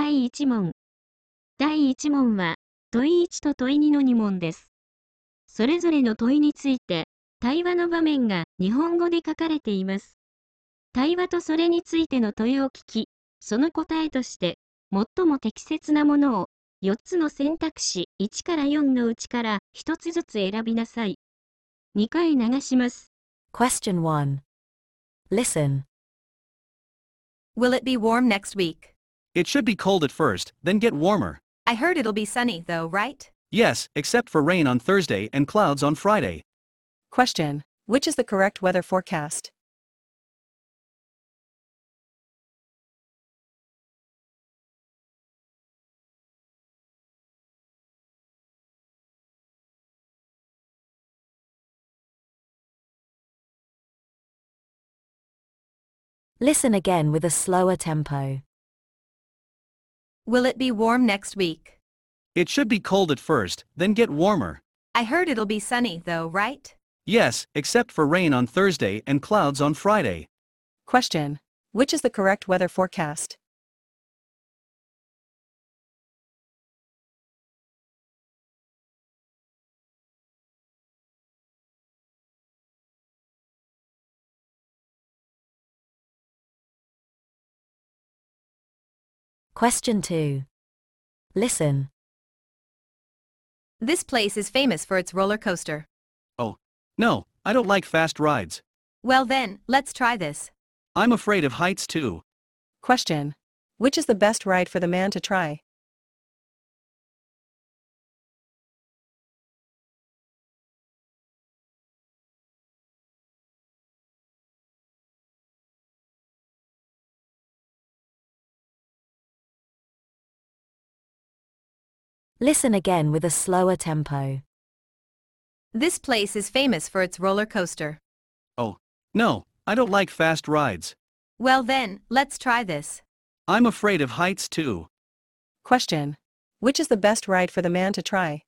第1問。第1問は、問1と問2の2問です。それぞれの問いについて、対話の場面が日本語で書かれています。対話とそれについての問いを聞き、その答えとして、最も適切なものを、4つの選択肢1から4のうちから1つずつ選びなさい。2回流します。 Question 1. Listen. Will it be warm next week? It should be cold at first, then get warmer. I heard it'll be sunny though, right? Yes, except for rain on Thursday and clouds on Friday. Question. Which is the correct weather forecast? Listen again with a slower tempo. Will it be warm next week? It should be cold at first, then get warmer. I heard it'll be sunny though, right? Yes, except for rain on Thursday and clouds on Friday. Question. Which is the correct weather forecast? Question 2. Listen. This place is famous for its roller coaster. Oh, no, I don't like fast rides. Well then, let's try this. I'm afraid of heights too. Question. Which is the best ride for the man to try? Listen again with a slower tempo. This place is famous for its roller coaster. Oh, no, I don't like fast rides. Well then, let's try this. I'm afraid of heights too. Question. Which is the best ride for the man to try?